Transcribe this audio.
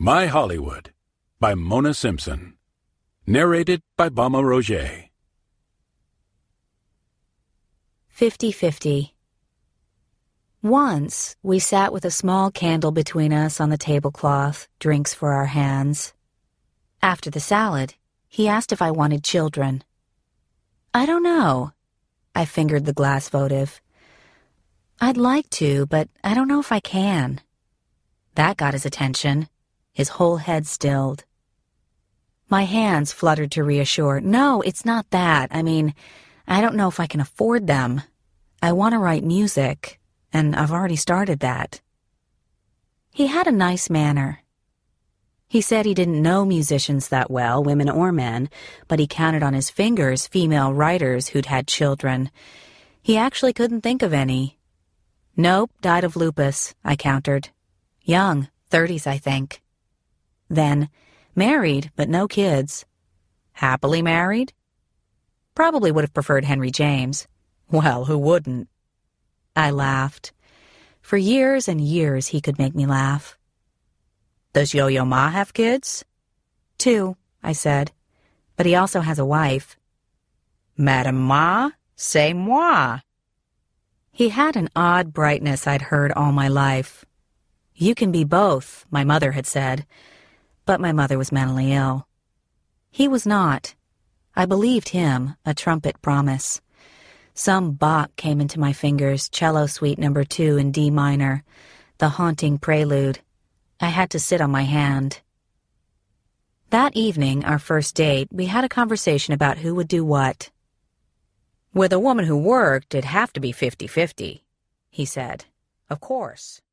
My Hollywood by Mona Simpson. Narrated by Bama Roger. 50-50. Once, we sat with a small candle between us on the tablecloth, drinks for our hands. After the salad, he asked if I wanted children. I don't know. I fingered the glass votive. I'd like to, but I don't know if I can. That got his attention. His whole head stilled. My hands fluttered to reassure. No, it's not that. I mean, I don't know if I can afford them. I want to write music, and I've already started that. He had a nice manner. He said he didn't know musicians that well, women or men, but he counted on his fingers female writers who'd had children. He actually couldn't think of any. Nope, died of lupus, I countered. Young, 30s, I think. Then, married, but no kids. Happily married? Probably would have preferred Henry James. Well, who wouldn't? I laughed. For years and years he could make me laugh. Does Yo-Yo Ma have kids? 2, I said. But he also has a wife. Madame Ma, c'est moi. He had an odd brightness I'd heard all my life. You can be both, my mother had said. But my mother was mentally ill. He was not. I believed him, a trumpet promise. Some Bach came into my fingers, cello suite number 2 in D minor, the haunting prelude. I had to sit on my hand. That evening, our first date, we had a conversation about who would do what. With a woman who worked, it'd have to be 50-50, he said. Of course.